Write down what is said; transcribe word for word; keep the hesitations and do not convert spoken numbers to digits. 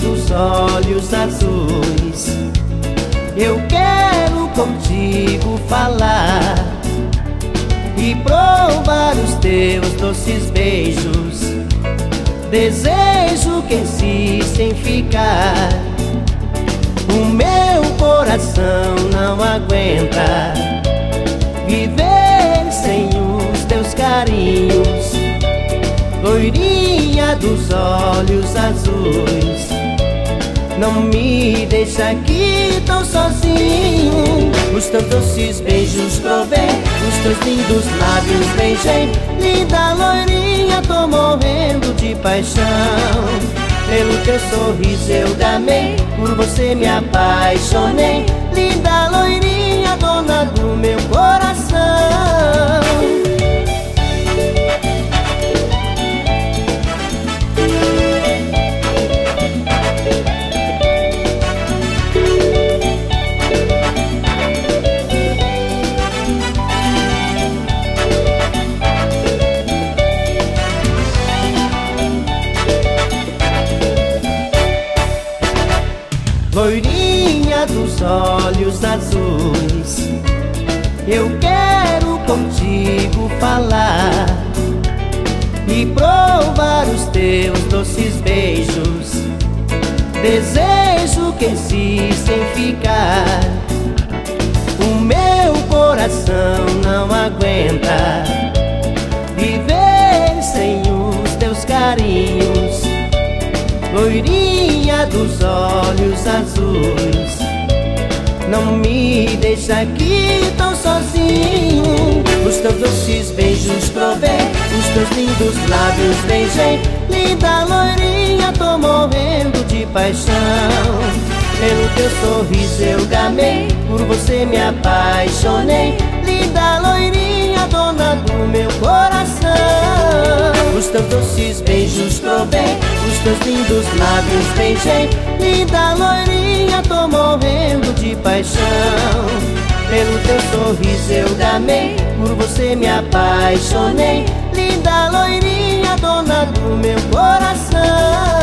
dos olhos azuis. Eu quero contigo falar e provar os teus doces beijos. Desejo que insistem ficar. O meu coração não aguenta viver sem os teus carinhos. Loirinha dos olhos azuis, não me deixa aqui tão sozinho. Os teus doces beijos provei, os teus lindos lábios beijei. Linda loirinha, tô morrendo de paixão. Pelo teu sorriso eu gamei, por você me apaixonei. Linda loirinha, dona do meu coração. Loirinha dos olhos azuis, eu quero contigo falar e provar os teus doces beijos. Desejo que insistem ficar. O meu coração não aguenta viver sem os teus carinhos. Loirinha dos olhos azuis, não me deixa aqui tão sozinho. Os teus doces beijos provei, os teus lindos lábios beijei. Linda loirinha, tô morrendo de paixão. Pelo teu sorriso eu gamei, por você me apaixonei. Linda loirinha, dona do meu coração. Os teus doces beijos provei, os teus lindos lábios beijei. Linda loirinha, tô morrendo de paixão. Pelo teu sorriso eu gamei, por você me apaixonei. Linda loirinha, dona do meu coração.